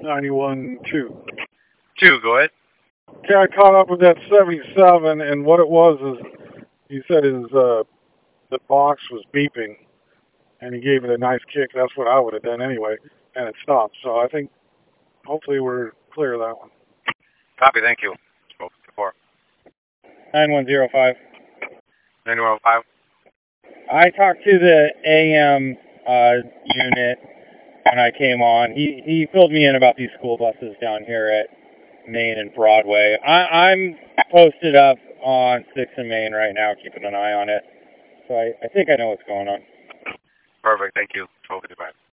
91-2. 2, go ahead. Okay, I caught up with that 77, and what it was is he said the box was beeping, and he gave it a nice kick. That's what I would have done anyway, and it stopped. So I think hopefully we're clear of that one. Copy, thank you. Spoke before. 9105. 9105. I talked to the AM unit when I came on. He filled me in about these school buses down here at Main and Broadway. I'm posted up on 6th and Main right now, keeping an eye on it. So I think I know what's going on. Perfect, thank you. Spoke goodbye.